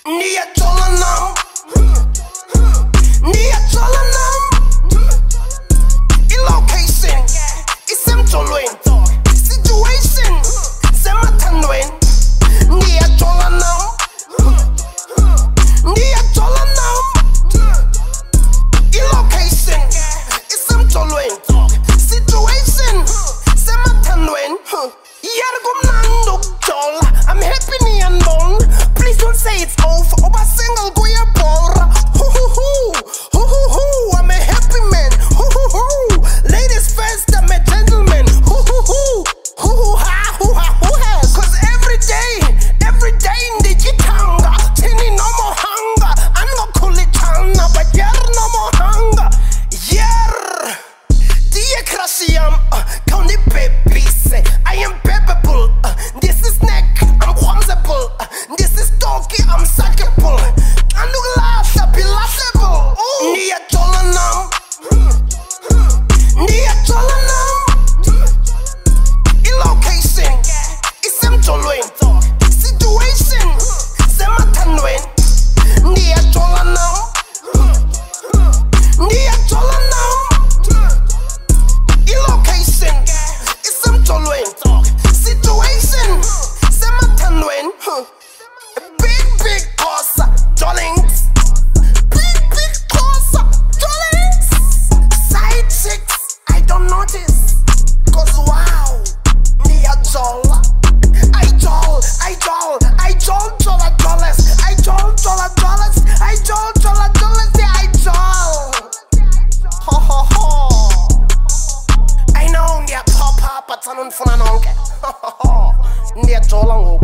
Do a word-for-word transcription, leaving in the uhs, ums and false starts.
Niyajola nam Niyajola nam I-location isemjolweni situation semathandweni Niyajola nam Niyajola nam I-location isemjolweni situation semathandweni Yargumnandi ukujola I'm happy niyanibona Please don't say it's over. Oba single kuya bora. Hoo hoo hoo. Hoo hoo hoo. I'm a happy man. Hoo hoo hoo. Ladies first, I'm a gentleman. Hoo hoo hoo. Hoo hoo ha. Hoo ha hoo ha. Cause every day, every day ndijitanga. Tini no more hunger. I'm not kulitana, but yer no more hunger. Yer. Dear Krashiam, count the baby say I am peppable. This is neck. I'm clumsable. This is donkey, I'm suckable. I look laugh, I'll be laughable. Niyajola nam Niyajola nam I-location isemjolweni situation semathandweni Niyajola nam Niyajola nam I-location isemjolweni situation semathandweni Big, big closer, Jollings. Big, big closer, Jollings. Side chicks, I don't notice. Cause wow, Niyajola. I jol, I jol, I jol, jola, jolas. I jol, jola, jolas. I jol, jola, jolas. Yeah, I jol. Ho, ho, ho. I know, yeah, pop, pop, but I don't fun on. Ho, ho, ho. Niyajola.